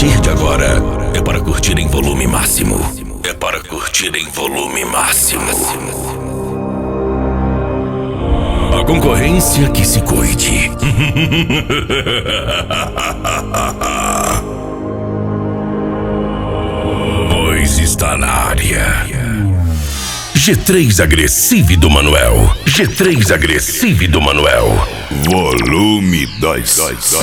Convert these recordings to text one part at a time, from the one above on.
partir de agora, é para curtir em volume máximo. É para curtir em volume máximo. A concorrência que se cuide. Pois está na área. G3 Agressive do Manuel. G3 Agressive do Manuel. Volume 2.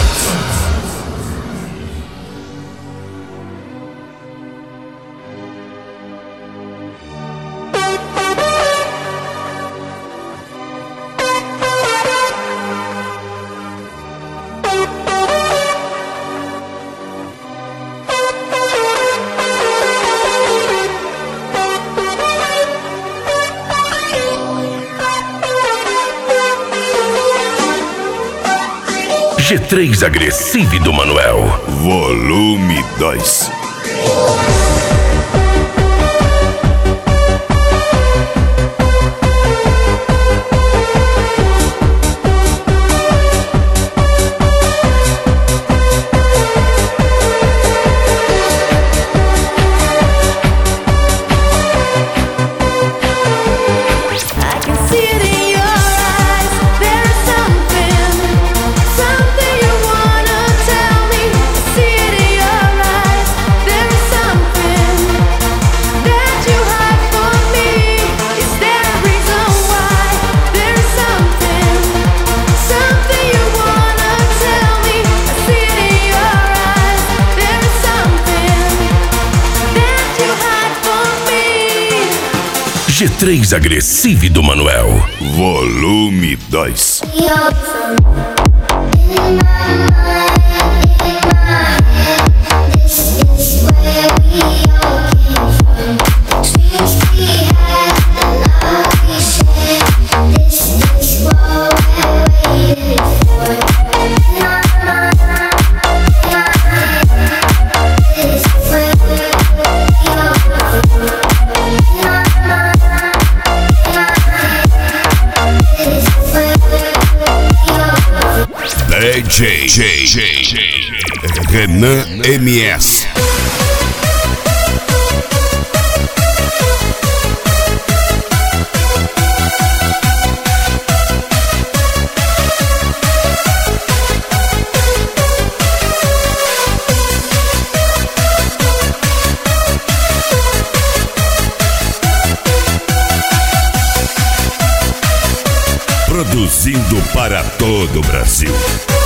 G3 Agressive do Manuel. Volume 2. G3 Agressive do Manuel. Volume 2. DJ Renan MS. Produzindo para todo o Brasil.